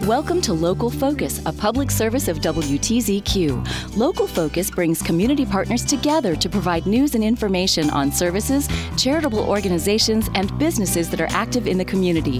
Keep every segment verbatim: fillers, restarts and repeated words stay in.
Welcome to Local Focus, a public service of W T Z Q. Local Focus brings community partners together to provide news and information on services, charitable organizations, and businesses that are active in the community.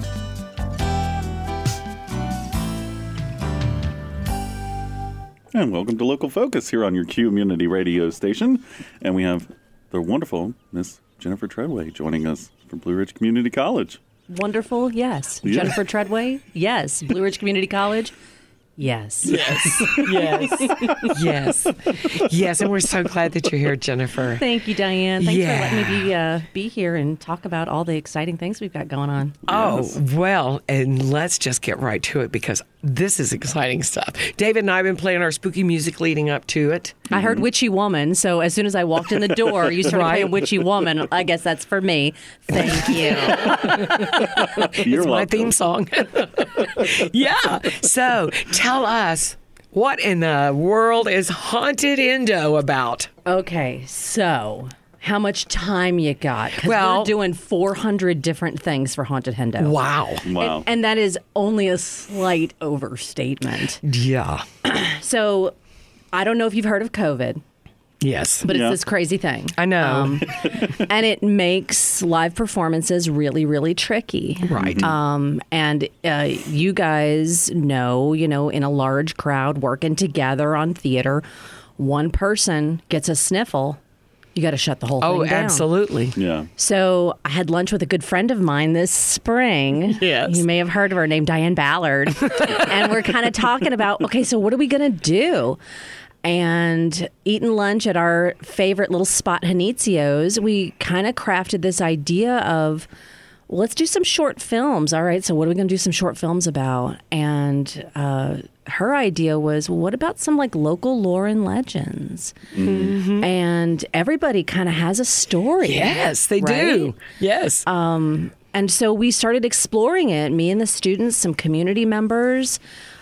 And welcome to Local Focus here on your Q Community Radio station. And we have the wonderful Miss Jennifer Treadway joining us from Blue Ridge Community College. Wonderful, yes. Yeah. Jennifer Treadway, yes. Blue Ridge Community College, yes. Yes. Yes. Yes. Yes. And we're so glad that you're here, Jennifer. Thank you, Diane. Thanks Yeah. for letting me be, uh, be here and talk about all the exciting things we've got going on. Oh, well, and let's just get right to it because this is exciting stuff. David and I have been playing our spooky music leading up to it. I heard Witchy Woman, so as soon as I walked in the door, you started Right. playing Witchy Woman. I guess that's for me. Thank you. You're It's my welcome. theme song. Yeah. So tell us, what in the world is Haunted Indo about? Okay, so how much time you got? 'Cause Well- we're doing four hundred different things for Haunted Hendo. Wow. Wow. And, and that is only a slight overstatement. Yeah. So I don't know if you've heard of COVID, Yes. but Yeah. it's this crazy thing. I know. Um, and it makes live performances really, really tricky. Right. Um, and uh, you guys know, you know, in a large crowd working together on theater, one person gets a sniffle, you got to shut the whole thing oh, down. absolutely. Yeah. So I had lunch with a good friend of mine this spring. Yes. You may have heard of her, named Diane Ballard. And we're kind of talking about, okay, so what are we going to do? And eating lunch at our favorite little spot, Janitzio's, we kind of crafted this idea of, well, let's do some short films. All right, so what are we going to do some short films about? And uh, her idea was, well, what about some like local lore and legends? Mm-hmm. And everybody kind of has a story. Yes, they right? do. Yes. And so we started exploring it, me and the students, some community members.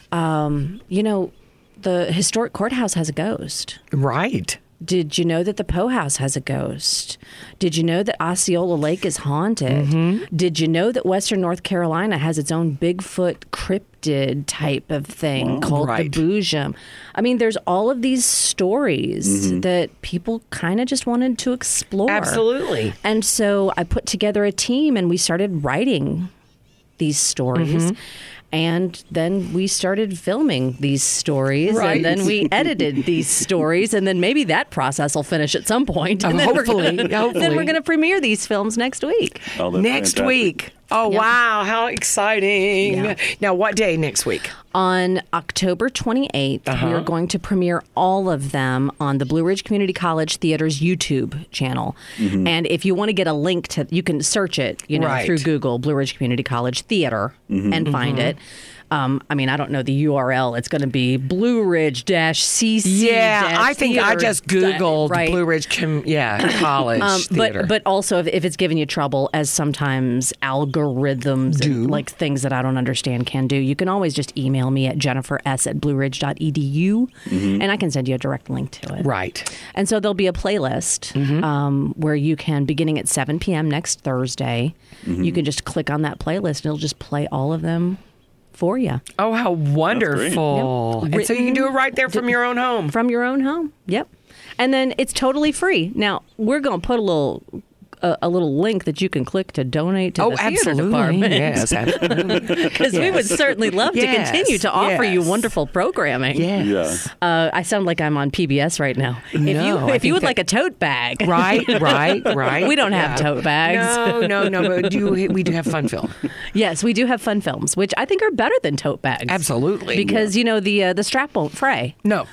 Um, you know, the historic courthouse has a ghost. right. Did you know that the Poe House has a ghost? Did you know that Osceola Lake is haunted? Mm-hmm. Did you know that Western North Carolina has its own Bigfoot cryptid type of thing called Right. the Boojum? I mean, there's all of these stories that people kind of just wanted to explore. Absolutely. And so I put together a team and we started writing these stories. Mm-hmm. And then we started filming these stories, Right. and then we edited these stories, and then maybe that process will finish at some point. And then we're hopefully, gonna- hopefully. Then we're going to premiere these films next week. Oh, that's Next fantastic. week. Oh, Yep. wow. How exciting. Yeah. Now, what day next week? On October twenty-eighth, Uh-huh. we are going to premiere all of them on the Blue Ridge Community College Theater's YouTube channel. And if you want to get a link to, you can search it, you know, Right. through Google, Blue Ridge Community College Theater, and find it. Um, I mean, I don't know the U R L. It's going to be Blue Ridge dash C C. Yeah, I think I just Googled right. Blue Ridge Com- yeah, College Um, Theater. but but also if, if it's giving you trouble, as sometimes algorithms and like things that I don't understand can do, you can always just email me at jennifer s at blue ridge dot e d u and I can send you a direct link to it. right. And so there'll be a playlist um, where you can, beginning at seven p.m. next Thursday, you can just click on that playlist and it'll just play all of them for you Oh, how wonderful. Yep. And so you can do it right there from your own home. from your own home. Yep. And then it's totally free. Now, we're going to put a little a, a little link that you can click to donate to Oh, the theater absolutely. department. Yes, absolutely. Because we would Yes. certainly love Yes, to continue to offer you yes. wonderful programming. Yes. Uh, I sound like I'm on P B S right now. If No, you I if you think would that- like a tote bag, Right, right, right. We don't have Yeah. tote bags. No, no, no, but do, we do have fun film. yes, we do have fun films, which I think are better than tote bags. Absolutely. Because you know the uh, the strap won't fray. No.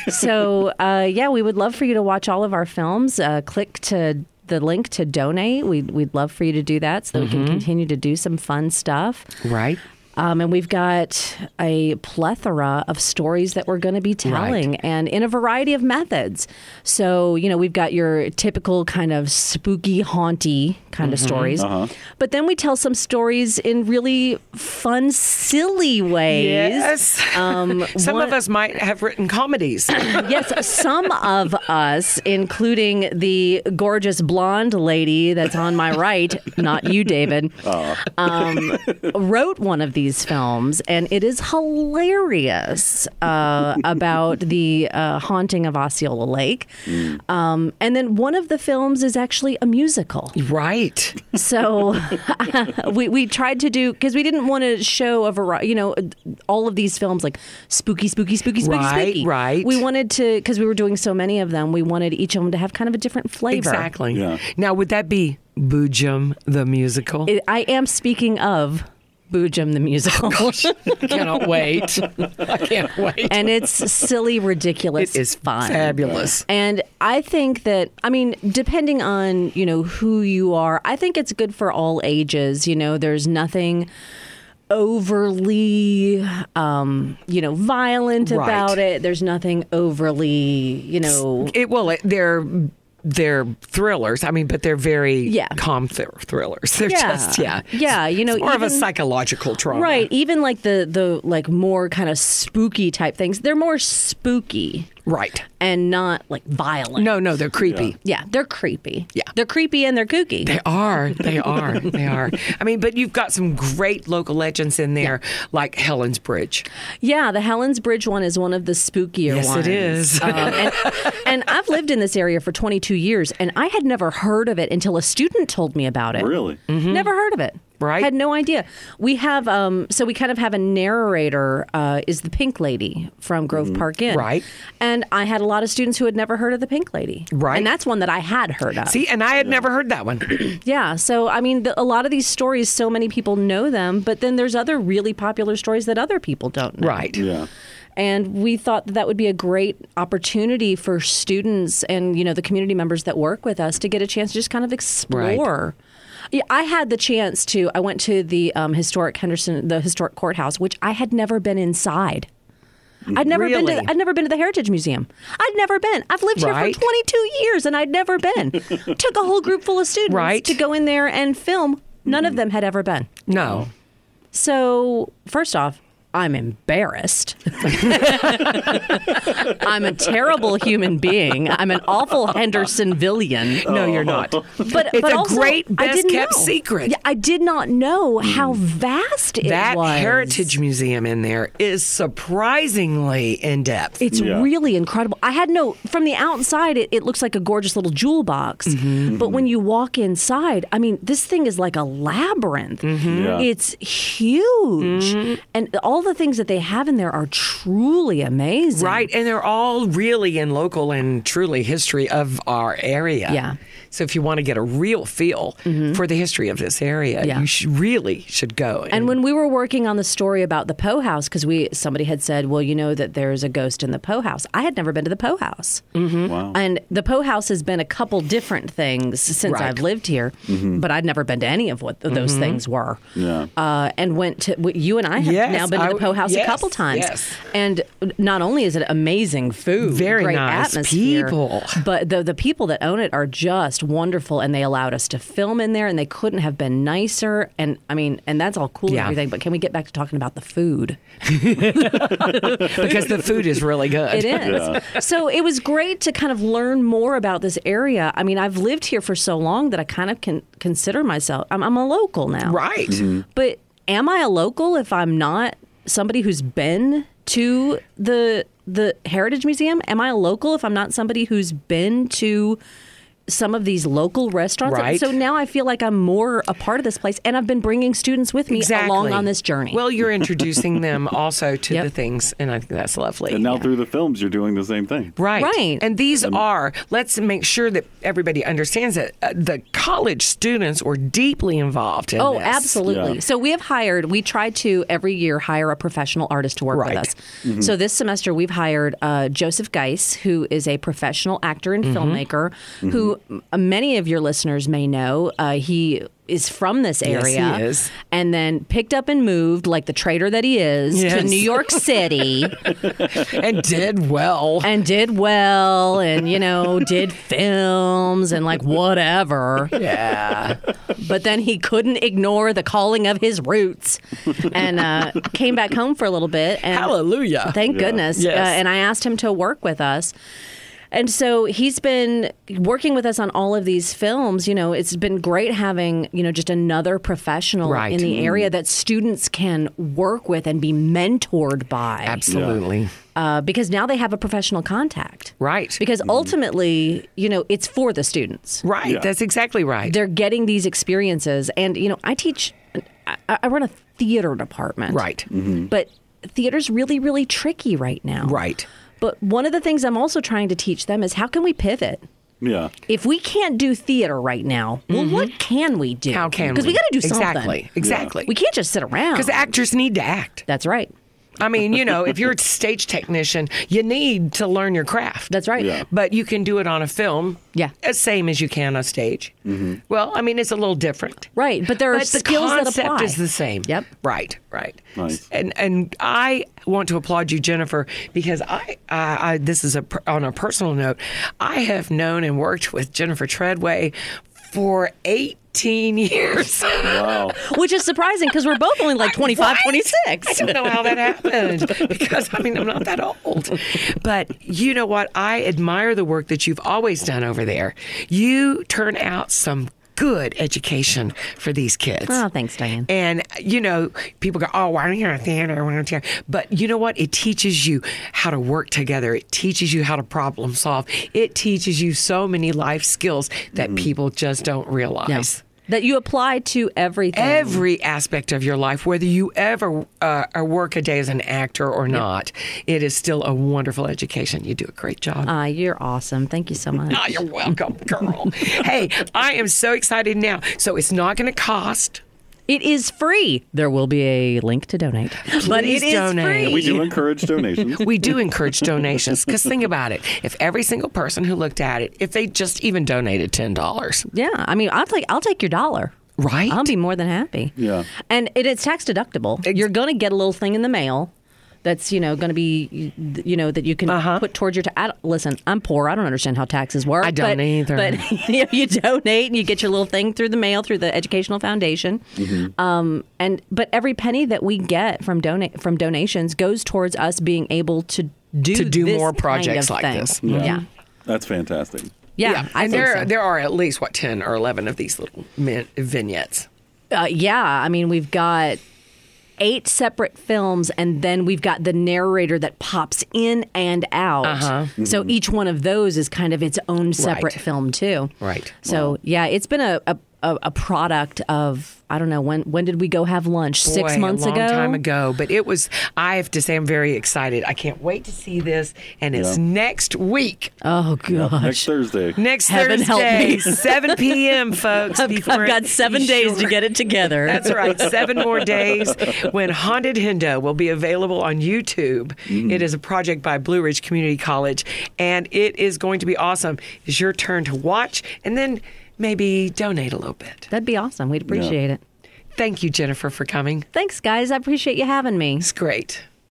So uh, yeah, we would love for you to watch all of our films. Uh, click to the link to donate. We'd we'd love for you to do that so that we can continue to do some fun stuff. Right. Um, and we've got a plethora of stories that we're going to be telling, Right. and in a variety of methods. So, you know, we've got your typical kind of spooky, haunty kind of stories. Uh-huh. But then we tell some stories in really fun, silly ways. Yes. Um, Some one- of us might have written comedies. Yes, some of us, including the gorgeous blonde lady that's on my right, not you, David, um, wrote one of these these films, and it is hilarious uh, about the uh, haunting of Osceola Lake. Mm. Um, and then one of the films is actually a musical. Right. So we we tried to do, because we didn't want to show a variety, you know, all of these films like spooky, spooky, spooky, spooky, right, spooky. Right. We wanted to, because we were doing so many of them, we wanted each of them to have kind of a different flavor. Exactly. Yeah. Now, would that be Boojum the musical? It, I am speaking of Boojum the musical. I cannot wait. I can't wait. And it's silly, ridiculous, It is fun. Fabulous. And I think that, I mean, depending on, you know, who you are, I think it's good for all ages. You know, there's nothing overly, um, you know, violent Right. about it. There's nothing overly, you know. It well, it, they're they're thrillers. I mean, but they're very Yeah. calm th- thrillers. They're Yeah. just yeah, Yeah, you know, it's more of a even- psychological trauma. Right. Even like the, the like more kind of spooky type things, they're more spooky Right. and not like violent. No, no, they're creepy. Yeah, they're creepy. Yeah. They're creepy and they're kooky. They are. They are. They are. I mean, but you've got some great local legends in there, like Helen's Bridge. Yeah, the Helen's Bridge one is one of the spookier Yes, it ones. is. um, and, and I've lived in this area for twenty-two years, and I had never heard of it until a student told me about it. Really? Never heard of it. Right. Had no idea. We have, um, so we kind of have a narrator, uh, is the Pink Lady from Grove Park Inn. Right. And I had a lot of students who had never heard of the Pink Lady. Right. And that's one that I had heard of. See, and I had never heard that one. Yeah. So, I mean, the, a lot of these stories, so many people know them, but then there's other really popular stories that other people don't know. Right. Yeah. And we thought that, that would be a great opportunity for students and, you know, the community members that work with us to get a chance to just kind of explore. Yeah, I had the chance to, I went to the um, historic Henderson, the historic courthouse, which I had never been inside. I'd never been Really? to. I'd never been to the Heritage Museum. I'd never been. I've lived here Right. for twenty-two years, and I'd never been. Took a whole group full of students Right. to go in there and film. None of them had ever been. No. So, first off, I'm embarrassed. I'm a terrible human being. I'm an awful Hendersonvillian. No, you're not. But, It's but a also, great, I didn't best-kept know. secret. Yeah, I did not know how vast it That was. Heritage Museum in there is surprisingly in depth. It's Yeah. really incredible. I had no, from the outside, it, it looks like a gorgeous little jewel box. Mm-hmm. But when you walk inside, I mean, this thing is like a labyrinth. Mm-hmm. Yeah. It's huge. And all the things that they have in there are truly amazing. Right, and they're all really in local and truly history of our area. Yeah. So if you want to get a real feel for the history of this area, Yeah. you sh- really should go. And when we were working on the story about the Poe House, because we somebody had said, well, you know that there's a ghost in the Poe House. I had never been to the Poe House. Wow. And the Poe House has been a couple different things since Right. I've lived here, but I'd never been to any of what th- those things were. Yeah. Uh, and went to, w- you and I have Yes, now been to I the w- Poe House yes, a couple times. yes. And not only is it amazing food, Very great nice atmosphere, people. but the, the people that own it are just wonderful, and they allowed us to film in there, and they couldn't have been nicer. And I mean, and that's all cool Yeah. and everything, but can we get back to talking about the food? because the food is really good. It is. So it was great to kind of learn more about this area. I mean, I've lived here for so long that I kind of can consider myself, I'm, I'm a local now. Right. But am I a local if I'm not somebody who's been to the the Heritage Museum? Am I a local if I'm not somebody who's been to some of these local restaurants? Right. So now I feel like I'm more a part of this place, and I've been bringing students with me Exactly. along on this journey. Well, you're introducing them also to Yep. the things, and I think that's lovely. And now through the films, you're doing the same thing. Right. Right. And these are, let's make sure that everybody understands that uh, the college students were deeply involved in Oh, this. absolutely. Yeah. So we have hired, we try to every year hire a professional artist to work Right. with us. So this semester we've hired uh, Joseph Geis, who is a professional actor and filmmaker, who m- many of your listeners may know. Uh, he is from this Yes, he area is. and then picked up and moved like the traitor that he is to Yes. New York City And did well. and did well and, you know, did films and like whatever. Yeah. But then he couldn't ignore the calling of his roots and uh, came back home for a little bit. And Hallelujah. Thank Yeah. goodness. Yes. Uh, and I asked him to work with us. And so he's been working with us on all of these films. You know, it's been great having, you know, just another professional Right. in the area that students can work with and be mentored by. Absolutely. Uh, because now they have a professional contact. Right. Because ultimately, you know, it's for the students. Right. Yeah. That's exactly right. They're getting these experiences. And, you know, I teach, I, I run a theater department. Right. But theater's really, really tricky right now. Right. But one of the things I'm also trying to teach them is how can we pivot? Yeah. If we can't do theater right now, well, what can we do? How can we? Because we got to do something. Exactly. Exactly. We can't just sit around. Because actors need to act. That's right. I mean, you know, if you're a stage technician, you need to learn your craft. That's right. Yeah. But you can do it on a film. Yeah. As same as you can on stage. Well, I mean, it's a little different. Right. But there are But the skills that concept apply. is the same. Yep. Right. Right. Nice. And and I want to applaud you, Jennifer, because I, I, I this is a per- on a personal note. I have known and worked with Jennifer Treadway for eighteen years. Wow. Which is surprising because we're both only like twenty-five, Right? twenty-six. I don't know how that happened because, I mean, I'm not that old. But you know what? I admire the work that you've always done over there. You turn out some good education for these kids. Oh, thanks, Diane. And, you know, people go, oh, why don't you have theater? Why don't you? But you know what? It teaches you how to work together. It teaches you how to problem solve. It teaches you so many life skills that people just don't realize. That you apply to everything. Every aspect of your life, whether you ever uh, work a day as an actor or not, it is still a wonderful education. You do a great job. Ah, you're awesome. Thank you so much. Ah, you're welcome, girl. Hey, I am so excited now. So it's not going to cost. It is free. There will be a link to donate, but Please it is donate. free. We do encourage donations. We do encourage donations because think about it. If every single person who looked at it, if they just even donated ten dollars, Yeah, I mean, I'll take I'll take your dollar. right? I'll be more than happy. Yeah. And it, it's tax deductible. You're going to get a little thing in the mail that's, you know, going to be, you know, that you can Uh-huh. put towards your. Ta- I don't- listen, I'm poor. I don't understand how taxes work. I don't but, either. But you, know, you donate and you get your little thing through the mail through the Educational Foundation. Mm-hmm. Um, and but every penny that we get from donate from donations goes towards us being able to do To do this more kind projects of like thing. this. Yeah. yeah. That's fantastic. I and think there so. there are at least what ten or eleven of these little min- vignettes. Uh, yeah, I mean, we've got eight separate films, and then we've got the narrator that pops in and out. Uh-huh. So each one of those is kind of its own separate Right. film, too. Right. So, yeah, it's been a, a, a a product of, I don't know, when when did we go have lunch? Six Boy, months a long ago? time ago. But it was, I have to say, I'm very excited. I can't wait to see this. And it's Yeah. next week. Oh, gosh. Next Thursday. Next Heaven help Thursday, me. seven p.m., folks. I've, before I've got it- seven be days sure. to get it together. That's right. Seven more days when Haunted Hindo will be available on YouTube. It is a project by Blue Ridge Community College, and it is going to be awesome. It's your turn to watch and then maybe donate a little bit. That'd be awesome. We'd appreciate it. Thank you, Jennifer, for coming. Thanks, guys. I appreciate you having me. It's great.